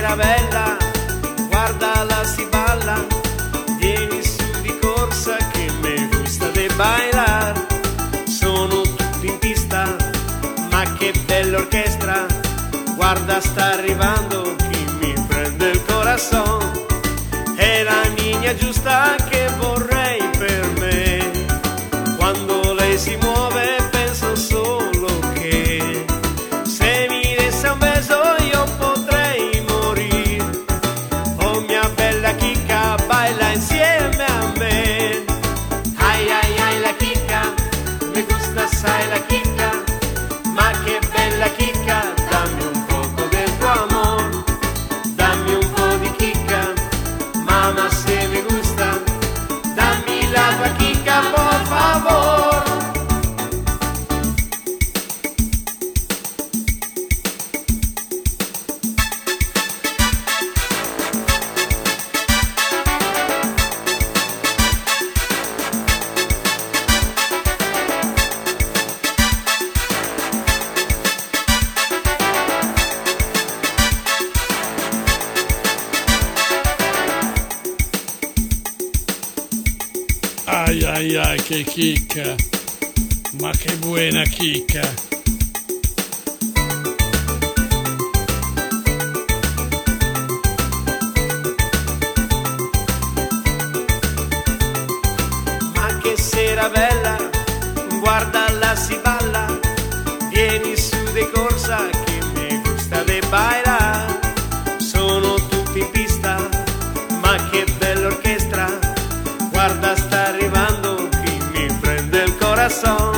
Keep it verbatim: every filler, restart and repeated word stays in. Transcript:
sera bella, guardala si balla, vieni su di corsa che me gusta de bailar. Sono tutti in pista, ma che bella orchestra, guarda sta arrivando chi mi prende il corazon. È la niña giusta che vorrei per me, quando lei si muove penso solo che se mi desse un beso io potrei morire. Oh mia bella chicca, baila insieme a me. Ai ai ai la chicca, mi gusta sai la chicca, ma che bella chicca, dammi un poco del tuo amor, dammi un po' di chicca, mamma se mi gusta, dammi la tua chicca por favor. Ai ai ai che chicca, ma che buona chicca. Ma che sera bella, guardala si balla, vieni su de corsa che mi gusta de bailar. Sono tutti in pista, ma che bella orchestra, guarda sta arrivando chi mi prende il corazon.